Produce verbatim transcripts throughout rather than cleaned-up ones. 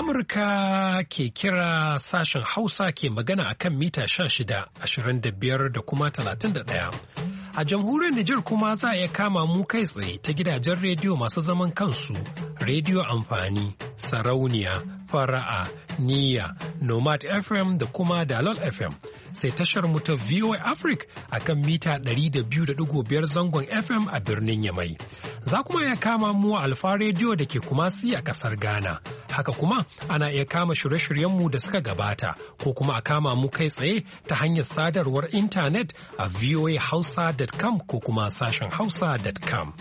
Amurka ke kira sashen Hausa ke magana a kan mita sha shida, ashirin da biyar da kuma talatin da ɗaya. A jamhuriyar Nijar kuma za a iya kama mu kai tsaye ta gidajen rediyo masu zaman kansu, rediyo amfani, sarauniya, fara'a, niyya, Nomad F M da kuma Dalol F M. Sai tashar mu ta V O A Africa a kan mita ɗari da biyu da ɗigo biyar zangon F M a birnin Yamai. Za kuma iya kama mu a Alfa rediyo da ke Kumasi a ƙasar Ghana. Haka kuma ana iya kama shirye-shiryenmu da suka gabata ko kuma a kama mu kai tsaye ta hanyar sadarwar intanet a voa hausa dot com ko kuma sashen hausa dot com.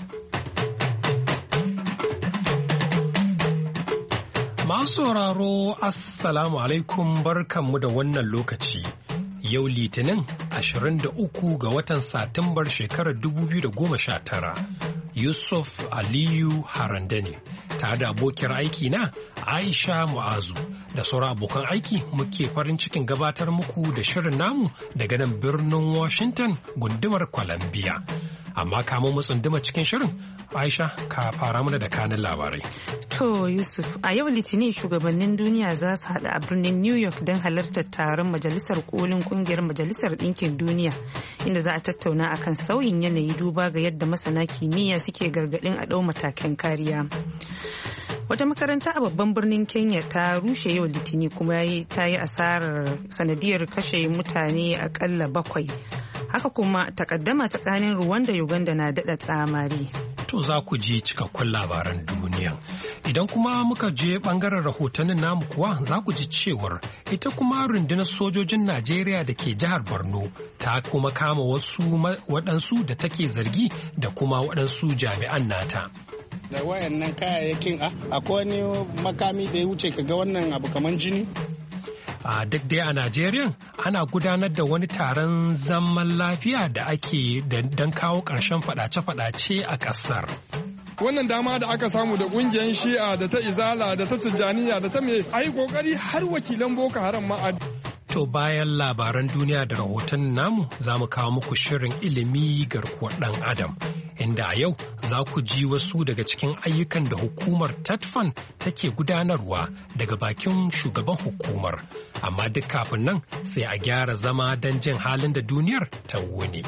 Masu sauraro Assalamu alaikum barkanmu da wannan lokaci. Yau Litinin ashirin da uku ga watan Satumbar shekarar dubu biyu da goma sha tara. Yusuf Aliyu Harandane tare da abokiyar aiki na Aisha Mu'azu da sauran abokan aiki muke farin cikin gabatar muku da shirin namu daga nan birnin Washington gundumar Columbia. Amma kamun mu tsunduma cikin shirin, Aisha ka fara mana da kanin labarai. To Yusuf, a yau Litinin shugabannin duniya za su haɗu a birnin New York don halartar taron Majalisar Kolin Kungiyar Majalisar Ɗinkin Duniya, inda za a tattauna akan sauyin yanayi duba ga yadda masana kimiyya suke gargaɗin a ɗau matakan kariya. Wata makaranta a babban birnin Kenya ta rushe yau Litinin kuma ta yi asarar sanadiyar kashe mutane akalla bakwai. Haka kuma takaddama tsakanin Rwanda da Uganda na daɗa tsamari. To za ku ji cikakkun labaran duniya. Idan kuma muka je bangaren rahotannin namu kuwa za ku ji cewar ita kuma rundunar sojojin Najeriya da ke jihar Borno ta kuma kama wasu waɗansu da take zargi da kuma waɗansu jami'an nata. Da wayannan kayayyakin akwai wani makami da ya wuce kaga wannan abu kaman jini? A duk dai a Najeriya ana gudanar da wani taron zaman lafiya da ake don kawo ƙarshen faɗace-faɗace a ƙasar. Wannan dama da aka samu da ƙungiyar shi'a da ta izala da ta tijjaniya da ta mai ayi ƙoƙari har wakilan Boko Haram ma a To bayan labaran duniya da rahoton namu za mu kawo muku shirin ilimi garkuwar ɗan adam. Inda a yau za ku ji wasu daga cikin ayyukan da hukumar Tatfan take gudanarwa daga bakin shugaban hukumar. Amma duk kafin nan sai a gyara zama don jin halin da duniyar ta wuni.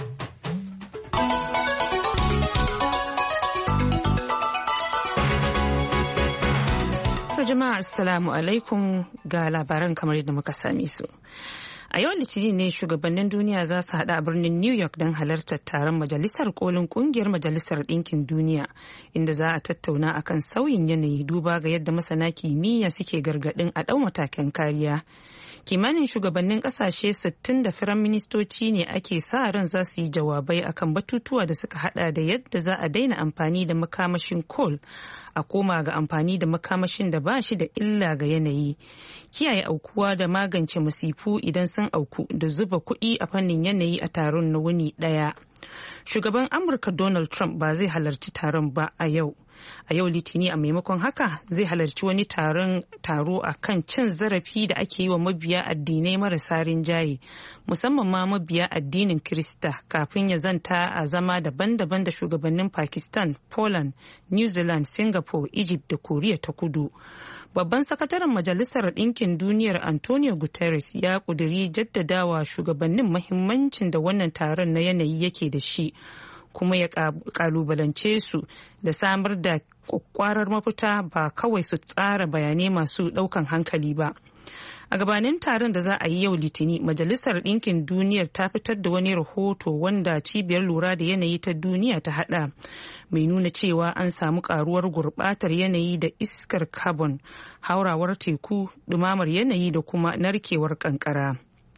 Jama'a assalamu alaikum ga labaran kamar yadda muka same su. A yau Litinin ne shugabannin duniya za su haɗu a birnin New York don halartar taron Majalisar Kolin Kungiyar Majalisar Ɗinkin Duniya, inda za a tattauna akan sauyin yanayi duba ga yadda masana kimiyya suke gargaɗin a ɗau matakan kariya. Kimanin shugabannin ƙasashe sittin da firan ministoci ne ake sa ran za su yi jawabai akan batutuwa da suka hada da yadda za a daina amfani da makamashin coal a koma ga amfani da makamashin da ba shi da illa ga yanayi, kiyaye aukuwa da magance masifu idan sun auku da zuba kuɗi a fannin yanayi a taron na wuni ɗaya. Shugaban Amurka Donald Trump ba zai halarci taron ba a yau. A yau Litini a maimakon haka zai halarci wani taron taro a kan cin zarafi da ake yi wa mabiya addinai marasa rinjaye, musamman ma mabiya addinin Kirista, kafin ya zanta a zama daban-daban da shugabannin Pakistan, Poland, New Zealand, Singapore, Egypt da Koriya ta Kudu. Babban sakataren Majalisar Ɗinkin Duniyar Antonio Guterres ya ƙudiri jaddadawa shugabannin mahimmancin da wannan taron na yanayi yake da shi, kuma ya kalubalance su da samar da kwakwarar mafita ba kawai su tsara bayanai masu daukan hankali ba. A gabanin taron da za a yi yau Litini, Majalisar Ɗinkin Duniyar ta fitar da wani rahoto wanda cibiyar lura da yanayi ta duniya ta hada, mai nuna cewa an samu karuwar gurbatar yanayi da iskar carbon, haurawar teku, dumamar yanayi da kuma narkewar kankara.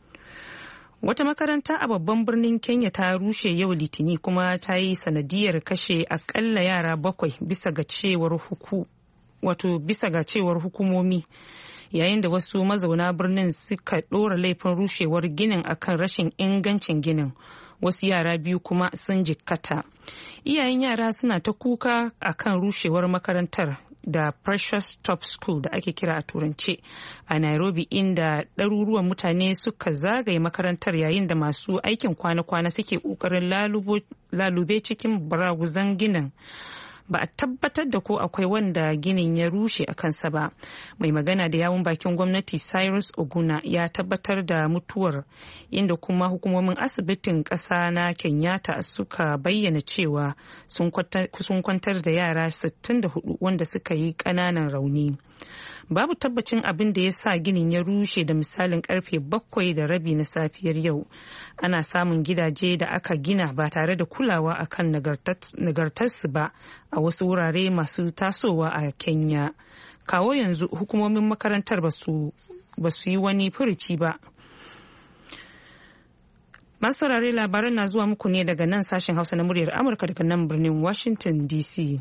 Wata makaranta a babban birnin Kenya ta rushe yau Litini kuma ta yi sanadiyar kashe akalla yara bakwai bisa ga cewar huku wato bisa ga cewar hukumomi, yayin da wasu mazauna birnin suka ɗora laifin rushewar ginin akan rashin ingancin ginin. Wasu yara biyu kuma sun jikkata. Iyayen yara suna ta kuka akan rushewar makarantar da Precious Top School da ake kira a turance a Nairobi, inda ɗaruruwan mutane suka zagaye makarantar yayin da masu aikin kwana-kwana suke ƙoƙarin lalube cikin baraguzan ginin. ba a tabbatar da ko akwai wanda ginin ya rushe a kansa ba. Mai magana da yawun bakin gwamnati Cyrus Oguna ya tabbatar da mutuwar, inda kuma hukumomin asibitin ƙasa na Kenyatta suka bayyana cewa sun kwantar da yara sittin da hudu wanda suka yi ƙananan rauni. Babu tabbacin abin da ya sa ginin ya rushe da misalin karfe bakwai da rabi na safiyar yau. Ana samun gidaje da aka gina ba tare da kulawa akan nagartarsu ba a wasu wurare masu tasowa a Kenya. Kawo yanzu hukumomin makarantar ba su yi wani furuci ba. Masu saurare labaran na zuwa muku ne daga nan sashen Hausa na muryar Amurka daga nan birnin Washington D C.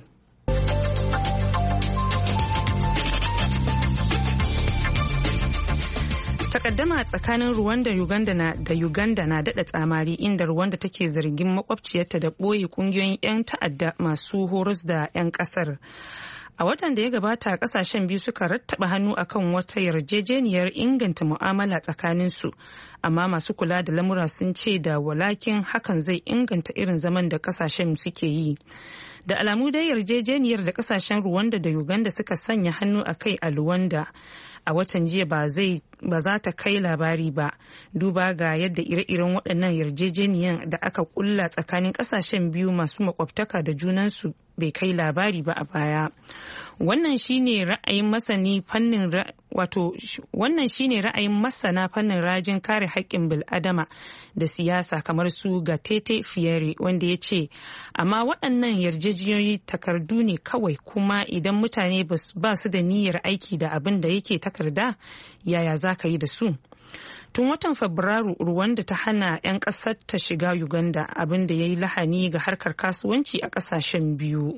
Takaddama tsakanin Rwanda Uganda na da Uganda na dada tsamari, inda Rwanda take zargin makwabciyarta da ɓoye kungiyoyin 'yan ta'adda masu horas da 'yan kasar. A watan da ya gabata kasashen biyu suka rattaba hannu akan wata yarjejeniyar inganta mu'amala tsakanin su, amma masu kula da lamura sun ce da walakin hakan zai inganta irin zaman da kasashen suke yi. Da alamu dai yarjejeniyar da kasashen Rwanda da Uganda suka sanya hannu a kai a Luwanda a watan jiya ba za ta kai labari ba, duba ga yadda ire-iren waɗannan yarjejeniyan da aka kulla tsakanin ƙasashen biyu masu makwabtaka da junansu bai kai labari ba a baya. Wannan shine ra'ayin masani fannin wato wannan shine ra'ayin masana fannin rajin kare haƙƙin bil'adama da siyasa kamar su Gatete Fiere, wanda ya ce amma waɗannan yarjejeniyoyi takardu ne kawai, kuma idan mutane ba su da niyyar aiki da abin da yake takarda, yaya za ka yi da su? Tun watan Fabrairu, Rwanda ta hana 'yan ƙasar ta shiga Uganda, abin da ya yi lahani ga harkar kasuwanci a ƙasashen biyu.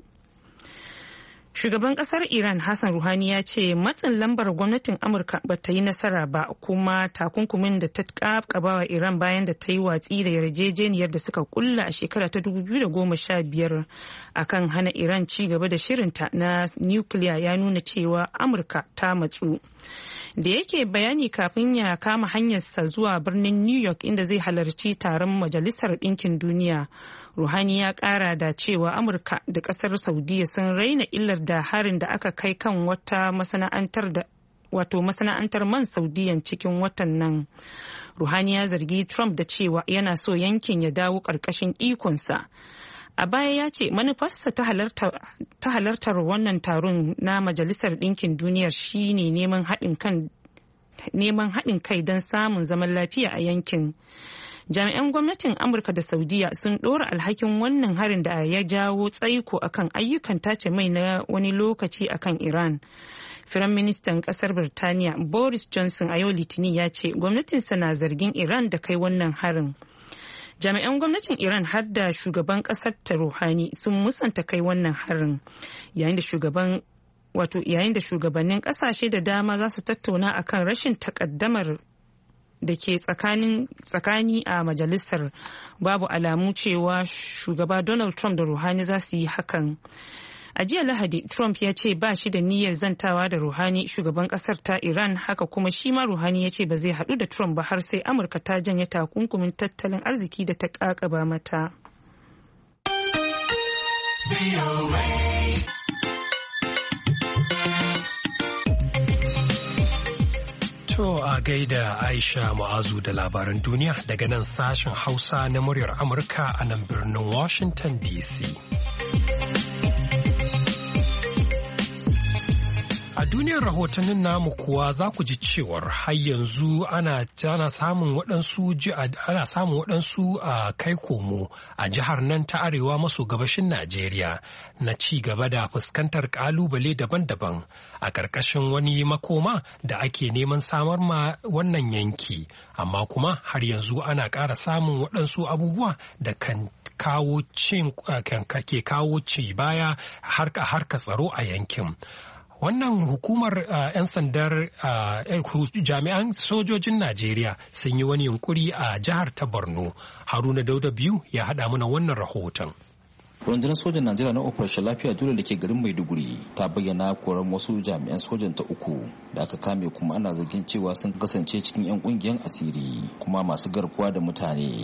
Shugaban kasar Iran Hassan Rouhani ya ce matsin lambar gwamnatin Amurka ba ta yi nasara ba, kuma takunkumin da ta ƙaƙabawa Iran bayan da ta yi watsi da yarjejeniyar da suka kulla a shekara ta dubu biyu da goma sha biyar akan hana Iran ci gaba da shirinta na nukiliya ya nuna cewa Amurka ta matsu. Da yake bayani kafin ya kama hanyarsa zuwa birnin New York inda zai halarci taron Majalisar Ɗinkin Duniya, Rouhani ya kara da cewa Amurka da kasar Saudiya sun raina illar da harin da aka kai kan wata masana'antar da wato masana'antar man Saudiyan cikin watan nan. Rouhani ya zargi Trump da cewa yana so yankin ya dawo ƙarƙashin ikonsa. A baya ya ce manufarsa ta halartar wannan taron na Majalisar Ɗinkin Duniyar shine neman haɗin kai don samun zaman lafiya a yankin. Jami'an gwamnatin Amurka da Saudiya sun ɗora alhakin wannan harin da ya jawo tsaiko akan ayyukan tace mai na wani lokaci akan Iran. Firaministan ƙasar Birtaniya Boris Johnson a yau Litinin ya ce gwamnatinsa na zargin Iran da kai wannan harin. Jami'an gwamnatin Iran har da shugaban ƙasar ta Rouhani sun musanta kai wannan harin, yayin da shugaban wato yayin da shugabannin ƙasashe da dama za su tattauna akan rashin takaddamar da ke tsakani a majalisar. Babu alamu cewa shugaba Donald Trump da Rouhani za su yi hakan. A jiya Lahadi, Trump ya ce ba shi da niyyar zantawa da Rouhani, shugaban kasar ta Iran. Haka kuma shi ma Rouhani ya ce ba zai haɗu da Trump ba har sai Amurka ta janye takunkumin tattalin arziki da ta ƙaƙaba mata. To a gaida Aisha Mu'azu da labaran duniya daga nan sashen Hausa na muryar Amurka a nan birnin Washington D C. A duniyar rahotannin namu kuwa za ku ji cewar har yanzu ana ana samun waɗansu ana samun waɗansu a kai komo a jihar nan ta arewa maso gabashin Najeriya na ci gaba da fuskantar ƙalubale daban-daban a ƙarƙashin wani makoma da ake neman samar ma wannan yanki, amma kuma har yanzu ana ƙara samun waɗansu abubuwa da kan kawo cin ke kawo ci baya harka harka tsaro a yankin. Wannan hukumar uh, 'yan sandar uh, jami'an sojojin Najeriya sun yi wani yunkuri a jihar ta Borno. Haruna Dauda biyu ya haɗa mana wannan rahoton. rundunar sojan najeriya na operation lafiya dole da ke garin maiduguri ta bayyana koran wasu jami'an sojan ta uku da aka kame kuma ana zargin cewa sun kasance cikin 'yan kungiyar asiri kuma masu garkuwa da mutane.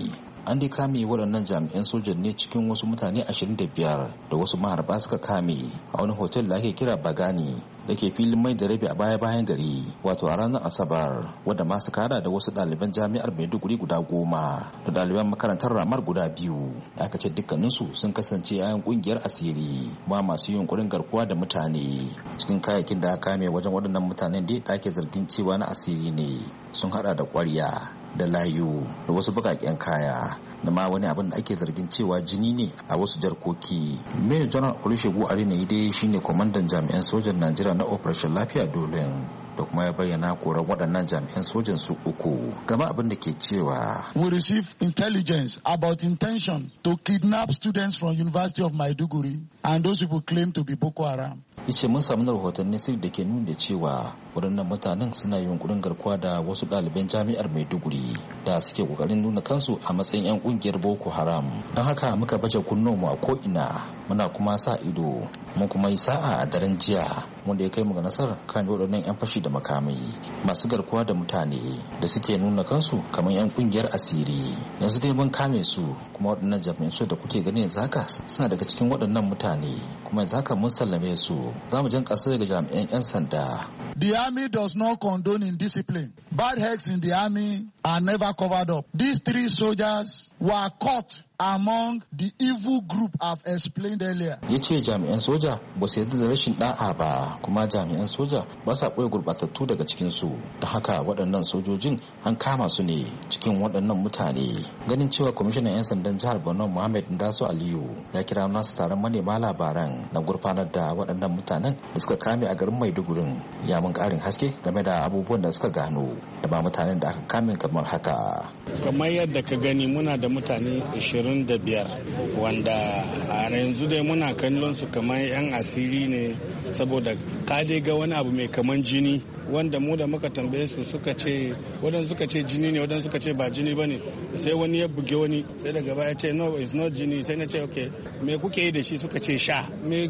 an dai kame waɗannan jami'an sojan ne cikin wasu mutane ashirin da biyar da wasu maharba suka kame a wani hotel da ake kira Bagani da ke filin mai da rabi a baya-bayan gari wato a ranar Asabar, wadda masu kada da wasu ɗaliban jami'ar Maiduguri guda goma da ɗaliban makarantar Ramar guda biyu da aka ce dukkaninsu sun kasance yayan ƙungiyar asiri ma masu yunkurin garkuwa da mutane. Cikin kayayyakin da aka kame wajen waɗannan mutanen da ake zargin cewa na asiri ne sun hada da ƙwarya da layu da wasu bukaken kaya da ma wani abin da ake zargin cewa jini ne a wasu jarkoki. Major General Olusegun Arinaide shine kwamandan jami'an sojan Najeriya na Operation Lafiya Dole da kuma ya bayyana koran waɗannan jami'an sojan su uku. Gama abin da ke cewa we receive intelligence about intention to kidnap students from University of Maiduguri and those people claim to be Boko Haram. Ice mun samu rahotanni sirri da ke nuna cewa waɗannan mutanen suna yunkurin garkuwa da wasu ɗaliban jami'ar Maiduguri da suke kokarin nuna kansu a matsayin 'yan ƙungiyar Boko Haram. Don haka muka baje kunnuwanmu a ko'ina muna kuma sa ido mun kuma yi sa'a a daren jiya wanda ya kai mu ga nasarar kame waɗannan 'yan fashi da makamai masu garkuwa da mutane da suke nuna kansu kamar 'yan ƙungiyar asiri. Yanzu dai mun kame su kuma waɗannan jami'an su da kuke gani yanzu haka suna daga cikin waɗannan mutane kuma yanzu haka mun sallame su. Za mu jan ƙasa daga jami'an 'yan sanda. The army does not condone indiscipline. Bad heads in the army are never covered up. These three soldiers were caught among the evil group I've explained earlier. Ya ce jami'an soja ba su yarda da rashin da'a ba kuma jami'an soja ba sa ɓoye gurɓatattu daga cikinsu. Da haka waɗannan sojojin an kama su ne cikin waɗannan mutane. Ganin cewa kwamishinan 'yan sandan jihar Borno Muhammad Ndaso Aliyu ya kira nasu taron manema labaran na gurfanar da waɗannan mutanen da suka kame a garin Maidugurin. Ya mun ƙarin haske game da abubuwan da suka gano da ba mutanen da aka kame kamar haka. Kamar yadda ka gani muna da mutane ashirin da biyar wanda a yanzu dai muna kallon su kamar 'yan asiri ne saboda ka dai ga wani abu mai kaman jini wanda mu da muka tambaye su suka ce wadansu suka ce jini ne wadansu suka ce ba jini ba ne sai wani ya buge wani sai daga baya ce no it's not jini sai na ce okay me kuke yi da shi suka ce sha me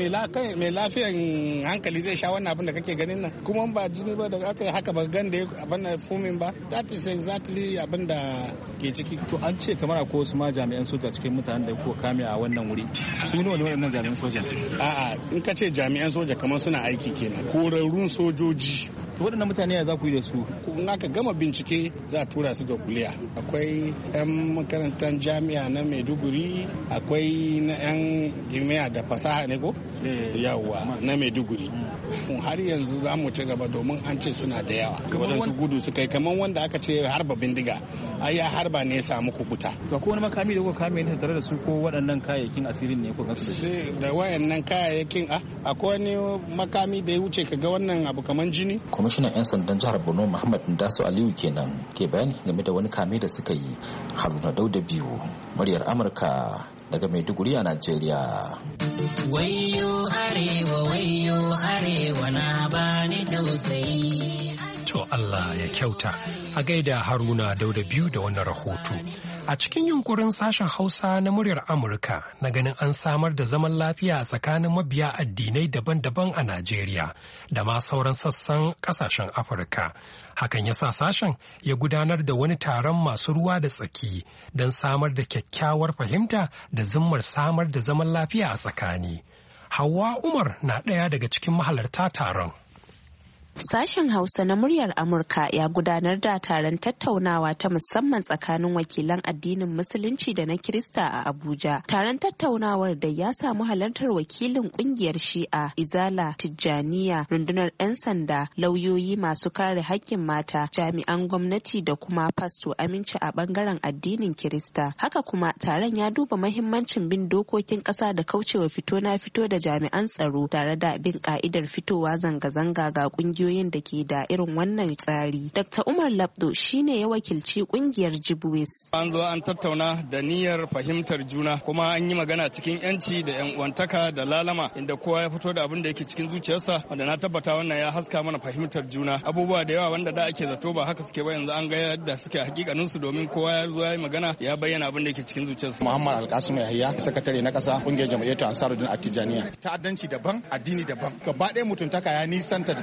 lafiyan hankali zai sha wannan abin da kake ganin nan kuma ba jini ba da aka yi haka ba gan da abin da fumin ba that is exactly abin da ke ciki. To an ce kamar akwai wasu ma jami'an soja cikin mutanen da kuka kame a wannan wuri su ne wani waɗannan jami'an soja? A'a in ka ce jami'an soja kamar suna aiki kenan korarrun sojoji. To waɗannan mutane ya za ku yi da su? In aka gama bincike za a tura su ga kuliya. Akwai 'yan makarantar jami'a na Maiduguri, akwai na 'yan kimiyya da fasaha ne ko? Yawwa na Maiduguri. Har yanzu za mu ci gaba domin an ce suna da yawa. Waɗansu gudu su kai kamar wanda aka ce harba bindiga. Ai ya harba ne ya samu kukuta. To ko wani makami da kuka kame ne tare da su ko waɗannan kayayyakin asirin ne ko gansu da su? Da wayannan kayayyakin a akwai wani makami da ya wuce ka ga wannan abu kamar jini? Kwamishinan 'yan sandan jihar Borno Muhammad Ndaso Aliyu kenan ke bayani game da wani kame da suka yi. Haruna Dauda biyu muryar Amurka daga Maiduguri a Najeriya. Wayo arewa wayo arewa na bani tausayi. To Allah ya kyauta a gaida Haruna Dauda biyu da wannan rahoto. A cikin yunkurin sashen Hausa na muryar Amurka na ganin an samar da zaman lafiya a tsakanin mabiya addinai daban-daban a Najeriya da ma sauran sassan kasashen Afirka. Hakan ya sa sashen ya gudanar da wani taron masu ruwa da tsaki don samar da kyakkyawar fahimta da zimmar samar da zaman lafiya a tsakani. Hauwa Umar na ɗaya daga cikin mahalarta taron. Sashen Hausa na muryar Amurka ya gudanar da taron tattaunawa ta musamman tsakanin wakilan addinin Musulunci da na Kirista a Abuja. Taron tattaunawar da ya samu halartar wakilin kungiyar Shi'a, Izala, Tijjaniya, rundunar 'yan sanda, lauyoyi masu kare haƙƙin mata, jami'an gwamnati da kuma fasto aminci a bangaren addinin Kirista. Haka kuma taron ya duba mahimmancin bin dokokin ƙasa da kaucewa fito na fito da jami'an tsaro tare da bin ka'idar fitowa zanga-zanga ga kungiyoyi da ke da irin wannan tsari. Dokta Umar Labdo shine ya wakilci kungiyar Jibwis. An zo an tattauna da niyyar fahimtar juna kuma an yi magana cikin yanci da yan uwantaka da lalama inda kowa ya fito da abin da yake cikin zuciyarsa wanda na tabbata wannan ya haska mana fahimtar juna. Abubuwa da yawa wanda da ake zato ba haka suke ba yanzu an ga yadda suke hakikanin su domin kowa ya zo ya yi magana ya bayyana abin da yake cikin zuciyarsa. Muhammad Alkasim Yahya, sakatare na kasa kungiyar Jam'iyyatu Ansarudin Attijaniya. Ta'addanci daban, addini daban. Gaba ɗaya mutuntaka ya nisanta da ta'addanci.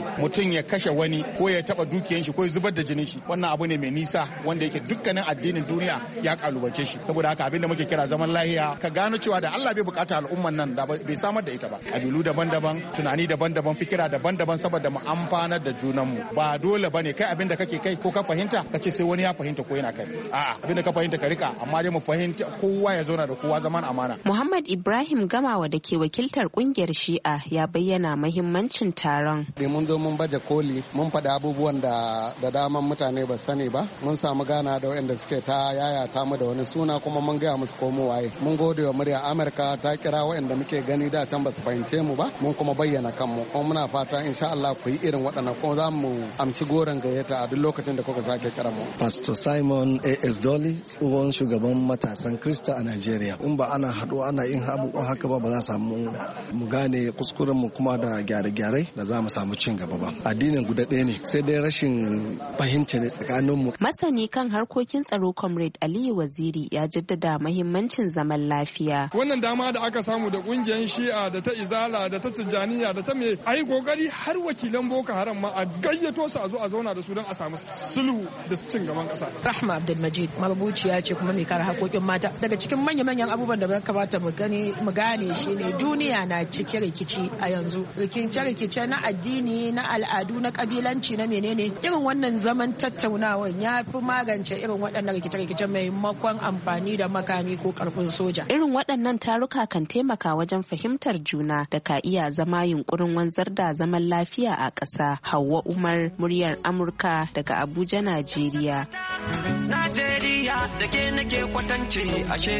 shi. Mutum ya kashe wani ko ya taba dukiyan shi ko ya zubar da jinin shi, wannan abu ne mai nisa wanda yake dukkanin addinin duniya ya kalubance shi. Saboda haka abinda muke kira zaman lahiya, ka gano cewa da Allah bai bukata al'umman nan da bai samar da ita ba. Kabilu daban-daban, tunani daban-daban, fikira daban-daban, saboda mu amfanar da junanmu. Ba dole bane kai abinda kake kai ko ka fahimta kace sai wani ya fahimta ko yana kai. A'a, abinda ka fahimta ka rika, amma dai mu fahimta kowa ya zauna da kowa zaman amana. Muhammad Ibrahim Gamawa da ke wakiltar kungiyar Shi'a ya bayyana muhimmancin taron. Mun zo mun baje koli, mun faɗi abubuwan da da daman mutane ba sani ba. Mun samu gana da waɗanda suke ta yayata mu da wani suna, kuma mun gaya musu komo waye. Mun gode wa murya Amurka ta kira waɗanda muke gani da can ba su fahimce mu ba. Mun kuma bayyana kanmu, kuma muna fata insha Allah ku yi irin waɗannan, kuma za mu amshi goron gayyata a duk lokacin da kuka sake kira mu. Pastor Simon A S Dolly, tsohon shugaban matasan Krista a Najeriya. In ba ana haɗu ana yin abubuwa haka ba, ba za samu mu gane kuskuren mu kuma da gyare-gyare da za mu samu cin gaba ba. Addinin guda ɗaya ne, sai dai rashin fahimta ne tsakanin mu. Masani kan harkokin tsaro Comrade Aliyu Waziri ya jaddada mahimmancin zaman lafiya. Wannan dama da aka samu da kungiyar Shi'a da ta Izala da ta Tijjaniya da ta me ayi kokari har wakilan Boko Haram ma a gayyato su a zo a zauna da su don a samu sulhu da cin gaban kasa. Rahma Abdulmajid marubuciya ce kuma mai kare haƙoƙin mata. Daga cikin manya-manyan abubuwan da ya kamata mu gane mu gane shine duniya na cike rikici a yanzu. Rikice-rikice na addini, na al'adu, na kabilanci, na menene. Irin wannan zaman tattaunawa ya fi magance irin waɗannan rikice-rikice maimakon amfani da makami ko karfin soja. Irin waɗannan taruka kan taimaka wajen fahimtar juna da ka iya zama yunkurin wanzar da zaman lafiya a ƙasa. Hauwa Umar, muryar Amurka daga Abuja, Najeriya. Najeriya da ke nake kwatance ashe,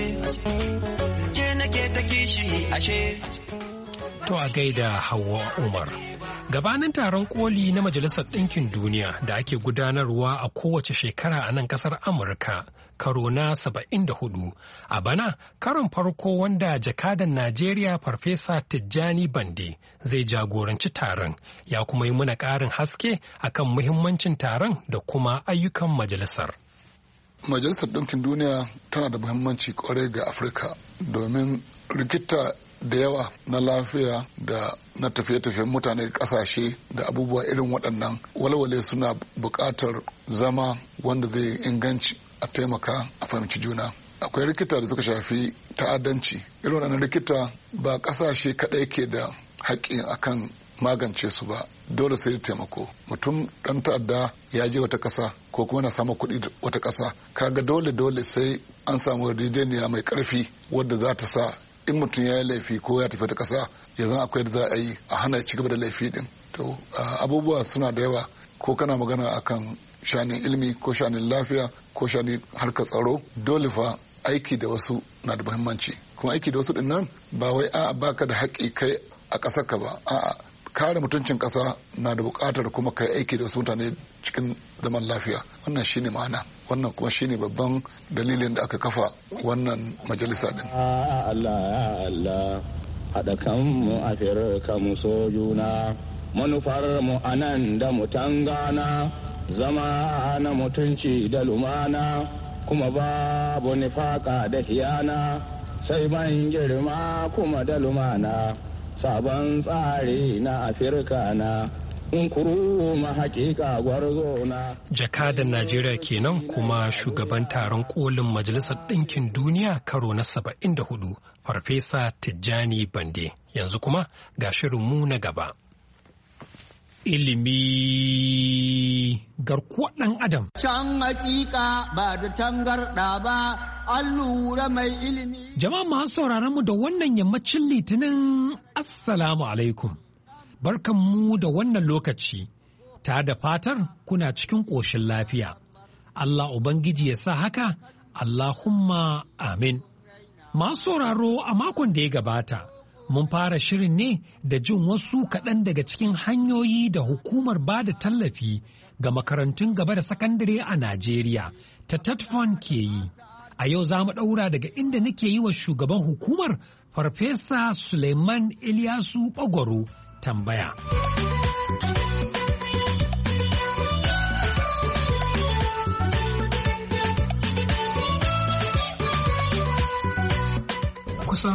ke nake ta kishi ashe. To a gaida Hauwa Umar. Gabanin taron koli na Majalisar Ɗinkin Duniya da ake gudanarwa a kowace shekara a nan ƙasar Amurka, karo na saba'in da hudu, a bana karon farko wanda jakadan Najeriya Farfesa Tijjani Bande zai jagoranci taron, ya kuma yi muna ƙarin haske akan muhimmancin taron da kuma ayyukan majalisar. Majalisar Ɗinkin Duniya tana da muhimmanci kwarai ga Afirka domin rikita da yawa na lafiya da na tafiye-tafiyen mutane kasashe da abubuwa irin waɗannan walwale suna buƙatar zama wanda zai inganci a taimaka a fahimci juna. Akwai rikita da suka shafi ta'addanci. Irin waɗannan rikita ba ƙasashe kaɗai ke da haƙƙi akan magance su ba, dole sai taimako. Mutum ɗan ta'adda ya je wata ƙasa ko kuma na samu kuɗi wata ƙasa, kaga dole dole sai an samu yarjejeniya mai ƙarfi wadda za ta sa in mutum ya yi laifi ko ya tafi ta ƙasa ya zan akwai da za a yi a hana ci gaba da laifi din. To abubuwa suna da yawa, ko kana magana akan shanin ilimi ko shanin lafiya ko shanin harkar tsaro, dole fa aiki da wasu na da muhimmanci. Kuma aiki da wasu din nan ba wai a'a baka da haƙƙi kai a ƙasar ka ba, a'a kare mutuncin ƙasa na da buƙatar kuma kai aiki da wasu mutane cikin zaman lafiya. Wannan shine ma'ana, wannan kuma shine babban dalilin da aka kafa wannan majalisa din. Allah ya Allah haɗa kanmu a firka mu so juna, manufar mu anan da mu tangana, zama na mutunci da lumana, kuma babu nifaka da hiyana, sai ban girma kuma da lumana, sabon tsari na Afirka na. Jakadan Najeriya kenan kuma shugaban taron kolin Majalisar Ɗinkin Duniya karo na saba'in da hudu, Farfesa Tijjani Bande. Yanzu kuma ga shirinmu na gaba. Ilimi garkuwar ɗan Adam. Can hakika ba da tangarɗa ba, an lura mai ilimi. Jama'a masu sauraron mu da wannan yammacin Litinin, Assalamu alaikum. Barkanmu da wannan lokaci, ta da fatar kuna cikin ƙoshin lafiya. Allah Ubangiji ya sa haka, Allahumma amin. Masu sauraro a makon da ya gabata, mun fara shirin ne da jin wasu kaɗan daga cikin hanyoyi da hukumar ba da tallafi ga makarantun gaba da sakandare a Najeriya ta Tatfon ke yi. A yau za mu ɗaura daga inda nake yi wa shugaban hukumar Farfesa Suleiman Ilyasu Bagwaro tambaya. Kusan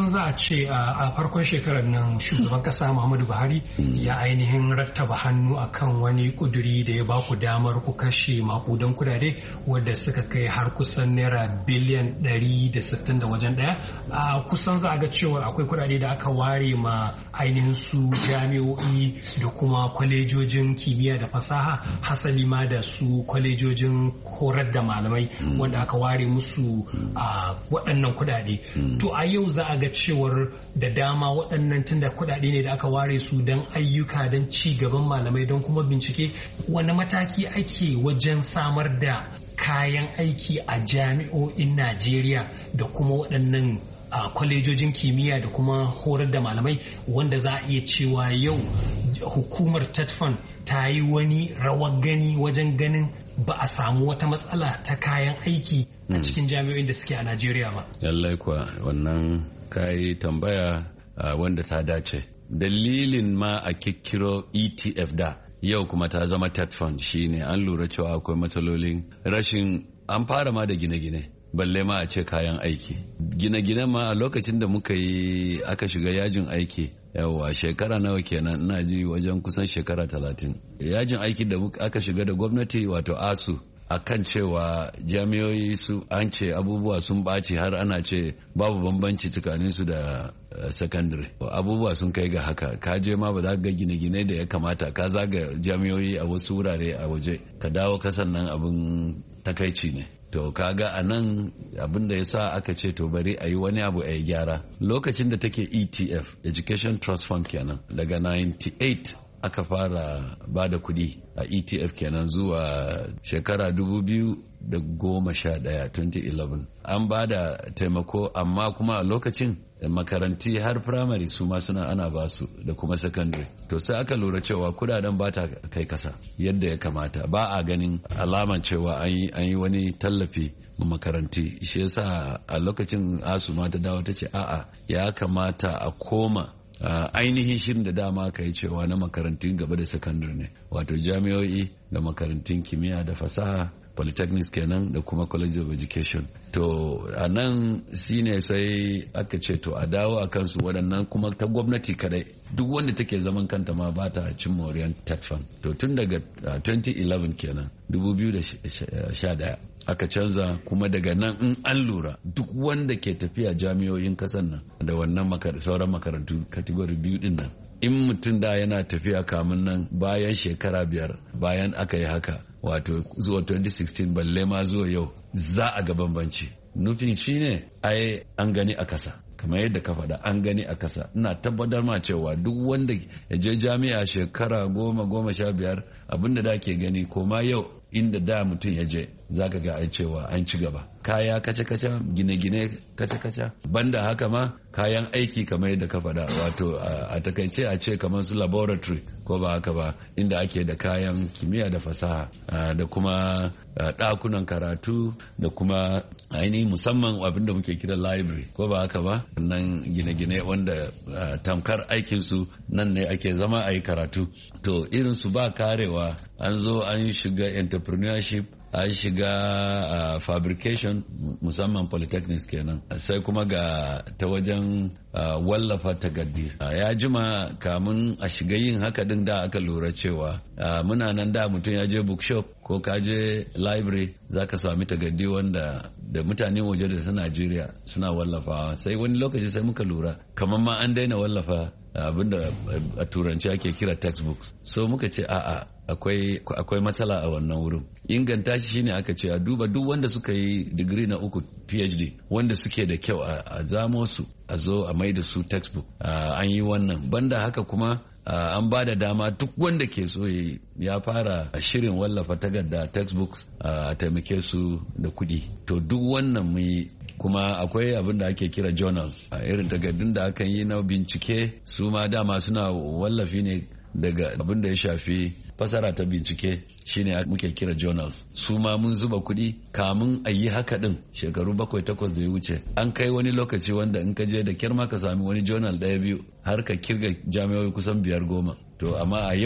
kusan za a ce a farkon shekarar nan shugaban kasa Muhammadu Buhari ya ainihin rattaba hannu akan wani kuduri da ya ba ku damar ku kashe makudan kudade wadda suka kai har kusan naira biliyan ɗari da sittin da wajen ɗaya. A kusan za a ga cewa akwai kudade da aka ware ma ainihin su jami'o'i da kuma kwalejojin kimiyya da fasaha, hasali ma da su kwalejojin horar da malamai wanda aka ware musu a waɗannan kudade. To a yau za a ga cewar da dama waɗannan tunda kudade ne da aka ware su don ayyuka don ci gaban malamai don kuma bincike, wani mataki ake wajen samar da kayan aiki a jami'o'in Najeriya da kuma waɗannan a kwalejojin kimiyya da kuma horar da malamai wanda za a iya cewa yau hukumar tetfan ta yi wani rawar gani wajen ganin ba a samu wata matsala ta kayan aiki a cikin jami'o'in da suke a Najeriya ba. Lallai kuwa wannan kayi tambaya wanda ta dace. Dalilin ma a kikkiro E T F da yau kuma ta zama tetfan shine an lura cewa akwai matsalolin rashin, an fara ma da gine-gine balle ma a ce kayan aiki. Gine-gine ma a lokacin da muka yi aka shiga yajin aiki yawa shekara nawa kenan, ina ji wajen kusan shekara talatin. Yajin aiki da aka shiga da gwamnati wato asu akan cewa jami'oyi su an ce abubuwa sun ɓaci har ana ce babu bambanci tsakanin su da uh, secondary. Abubuwa sun kai ga haka, ka je ma ba za ga gine-gine da ya kamata, ka zaga jami'oyi a wasu wurare a waje, ka dawo kasan nan abin takaici ne. To kaga a nan abin da ya sa aka ce to bari a yi wani abu a yi gyara. Lokacin da take E T F, Education Trust Fund kenan, daga ninety-eight aka fara ba da kuɗi a E T F kenan zuwa shekara dubu biyu da goma sha ɗaya twenty eleven. An ba da taimako amma kuma a lokacin makaranti har firamare su ma suna ana ba su da kuma secondary. To sai aka lura cewa kudaden ba ta kai kasa yadda ya kamata, ba a ganin alaman cewa an yi wani tallafi makaranti. Shi yasa a lokacin asu ma ta dawo ta ce a'a ya kamata a koma Uh, ainihin shirin da dama ka yi cewa na makarantun gaba da sakandare ne, wato jami'o'i da makarantun kimiyya da fasaha, polytechnics kenan, da kuma college of education. To a nan shi ne sai aka ce to a dawo a kansu waɗannan kuma ta gwamnati kadai, duk wanda take zaman kanta ma ba ta cin moriyan tetfan. To tun daga uh, twenty eleven kenan dubu biyu da sha ɗaya aka canza, kuma daga nan in an lura duk wanda ke tafiya jami'o'in kasan nan da wannan makar, sauran makarantu kategori biyu din nan, in mutum da yana tafiya kamun nan bayan shekara biyar bayan aka yi haka wato zuwa twenty sixteen balle ma zuwa yau za a ga bambanci. Nufin shine ai an gani a kasa, kamar yadda ka faɗa an gani a kasa. Ina tabbatar ma cewa duk wanda ya je jami'a shekara goma goma sha biyar abinda da ke gani ko ma yau inda da mutum ya je za ka ga ai cewa an ci gaba. Kaya kaca-kaca, gine-gine kaca-kaca, banda haka ma kayan aiki kamar yadda ka faɗa, wato a takaice a ce kamar su laboratory ko ba haka ba, inda ake da kayan kimiyya da fasaha da kuma ɗakunan karatu da kuma ainihin musamman abin da muke kira library ko ba haka ba, nan gine-gine wanda tamkar aikinsu nan ne ake zama a yi karatu. To irinsu ba karewa, an zo an shiga entrepreneurship, an shiga uh, fabrication musamman polytechnics kenan, sai kuma ga ta wajen uh, wallafa takardi. Uh, ya jima kamun a shiga yin haka din da aka lura cewa uh, muna nan da mutum ya je bookshop ko ka je library za ka sami takardi wanda da mutanen waje da ta Najeriya suna wallafawa. Sai wani lokaci sai muka lura kamar ma an daina wallafa abinda a turanci ake kira textbooks. So muka ce a'a akwai akwai matsala a wannan wurin. Inganta shi shine aka ce a duba duk wanda suka yi digiri na uku PhD wanda suke da kyau a zamo su a zo a mai da su textbook. An yi wannan. Banda haka kuma an ba da dama duk wanda ke so ya fara shirin wallafa takarda textbooks a taimake su da kuɗi. To duk wannan mu yi. Kuma akwai abin da ake kira journals, a irin takardun da aka yi na bincike su ma dama suna wallafi ne daga abin da ya shafi fasara ta bincike, shine muke kira journals. Su ma mun zuba kuɗi kamun a yi haka din shekaru bakwai takwas da ya wuce. An kai wani lokaci wanda in ka je da kyar ma ka sami wani journal ɗaya biyu har ka kirga jami'o'i kusan biyar goma. To amma a yau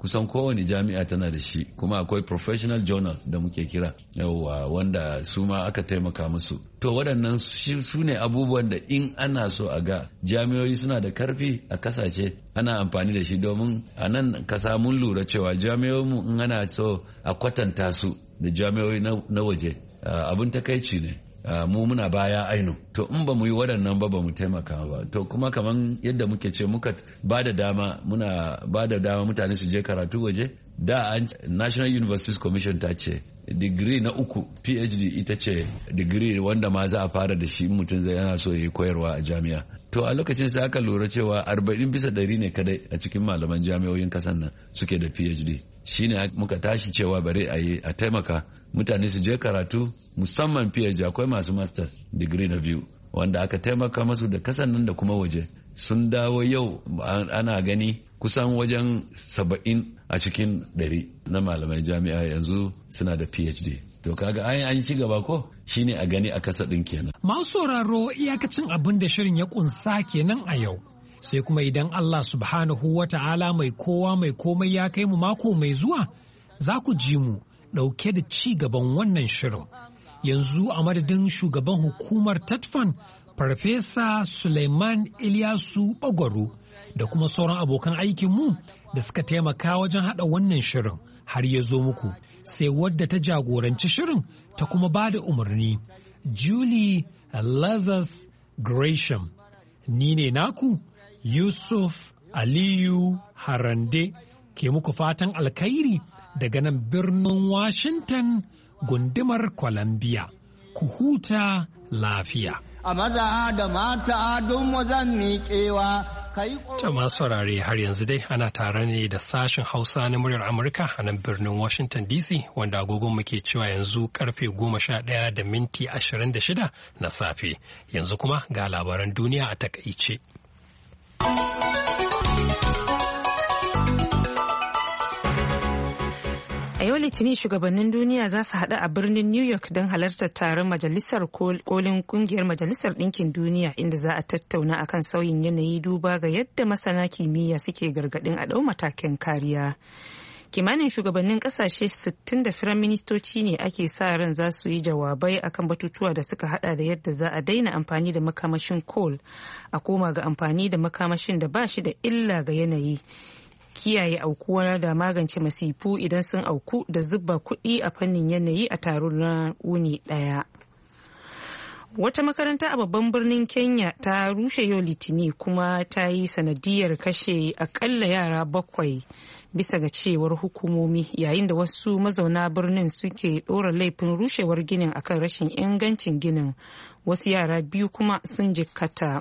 kusan kowane jami'a tana da shi, kuma akwai professional journals da muke kira yawa wanda su ma aka taimaka musu. To waɗannan su ne abubuwan da in ana so a ga jami'o'i suna da karfi a kasashe ana amfani da shi, domin a nan kasa mun lura cewa jami'o'inmu in ana so a kwatanta su da jami'o'i na waje abin takaici ne. Uh, mu muna baya aino, to in ba mu yi waɗannan ba ba mu taimaka ba. To kuma kaman yadda muke ce muka ba da dama muna ba da dama mutane su je karatu waje, da an National Universities Commission ta ce digiri na uku PhD ita ce digiri wanda ma za a fara da shi mutum zai yana so ya yi koyarwa a jami'a. To a lokacin sai aka lura cewa arba'in bisa ɗari ne kadai a cikin malaman jami'o'in kasan nan suke da PhD. Shine muka tashi cewa bari a yi a taimaka mutane su je karatu, musamman PhD. Akwai masu masters digiri na biyu wanda aka taimaka masu da kasan nan da kuma waje, sun dawo yau ana gani kusan wajen saba'in a cikin ɗari na malamai jami'a yanzu suna da PhD. To kaga ai an ci gaba ko shine a gani a kasa ɗin kenan. Masu sauraro iyakacin abin da shirin ya kunsa kenan a yau. Sai kuma idan Allah subhanahu wa ta'ala mai kowa mai komai ya kai mu mako mai zuwa, za ku ji mu ɗauke da ci gaban wannan shirin. Yanzu a madadin shugaban hukumar Tatfan, Farfesa Suleiman Ilyasu Bagwaro, da kuma sauran abokan aikinmu da suka taimaka wajen haɗa wannan shirin har ya zo muku, sai wadda ta jagoranci shirin ta kuma ba da umarni, Julie Lazarus Gresham. Ni ne naku Yusuf Aliyu Harande ke muku fatan alkhairi daga nan birnin Washington gundumar Columbia. Ku huta lafiya. A maza da mata don mu zan miƙewa. Ta masu saurare har yanzu dai ana tare ne da sashen Hausa na muryar Amurka a nan birnin Washington D C, wanda agogon muke cewa yanzu karfe goma sha ɗaya da minti ashirin da shida na safe. Yanzu kuma ga labaran duniya a takaice. A yau Litinin shugabannin duniya za su haɗu a birnin New York don halartar taron majalisar kolin kungiyar Majalisar Ɗinkin Duniya, inda za a tattauna akan sauyin yanayi duba ga yadda masana kimiyya suke gargaɗin a ɗau matakan kariya. Kimanin shugabannin ƙasashe sittin da firaministoci ne ake sa ran za su yi jawabai akan batutuwa da suka hada da yadda za a daina amfani da makamashin coal, a koma ga amfani da makamashin da ba shi da illa ga yanayi, kiyaye aukuwa da magance masifu idan sun auku, da zuba kuɗi a fannin yanayi a taron na wuni ɗaya. Wata makaranta a babban birnin Kenya ta rushe yau Litini kuma ta yi sanadiyar kashe akalla yara bakwai bisa ga cewar hukumomi, yayin da wasu mazauna birnin suke ɗora laifin rushewar ginin akan rashin ingancin ginin. Wasu yara biyu kuma sun jikkata.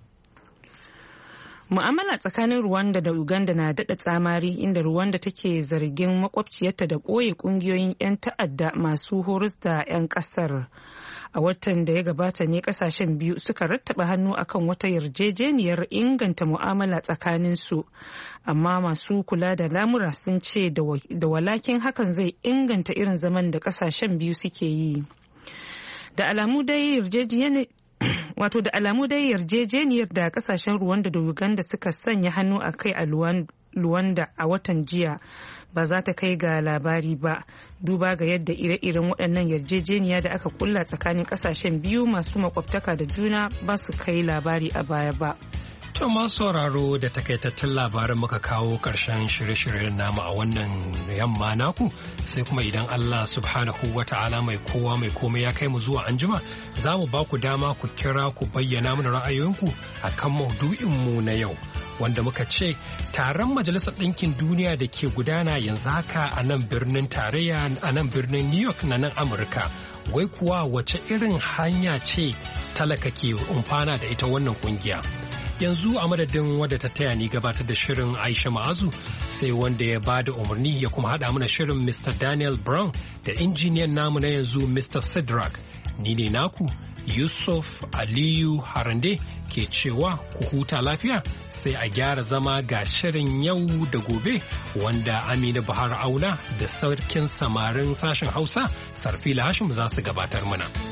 Mu'amala tsakanin Rwanda da Uganda na daɗa tsamari, inda Rwanda take zargin makwabciyarta da ɓoye ƙungiyoyin 'yan ta'adda masu horas da 'yan ƙasar. A watan da ya gabata ne ƙasashen biyu suka rattaba hannu akan wata yarjejeniyar inganta mu'amala tsakaninsu, amma masu kula da lamura sun ce da walakin hakan zai inganta irin zaman da ƙasashen biyu suke yi. Da alamu dai yarjejeniyar wato da alamu dai yarjejeniyar da kasashen Rwanda da Uganda suka sanya hannu a kai a Luwanda a watan jiya ba za ta kai ga labari ba, duba ga yadda ire-iren waɗannan yarjejeniya da aka kulla tsakanin kasashen biyu masu makwabtaka da juna ba su kai labari a baya ba. To masu sauraro da takaitattun labaran muka kawo ƙarshen shirye-shiryen namu a wannan yamma naku, sai kuma idan Allah subhanahu wa ta'ala mai kowa mai komai ya kai mu zuwa anjima, za mu ba ku dama ku kira ku bayyana mana ra'ayoyinku a kan maudu'inmu na yau, wanda muka ce taron Majalisar Ɗinkin Duniya da ke gudana yanzu haka a nan birnin tarayya a nan birnin New York na nan Amurka. Wai kuwa wace irin hanya ce talaka ke umfana da ita wannan kungiya? Yanzu a madadin wadda ta taya ni gabatar da shirin Aisha Ma'azu, sai wanda ya ba da umarni ya kuma haɗa mana shirin Mister Daniel Brown da injiniyan namu na yanzu Mister Sidrak. Ni ne naku Yusuf Aliyu Harande ke cewa ku huta lafiya, sai a gyara zama ga shirin yau da gobe wanda Amina Bahar Auna da sarkin samarin sashen Hausa Sarfila Hashim za su gabatar mana.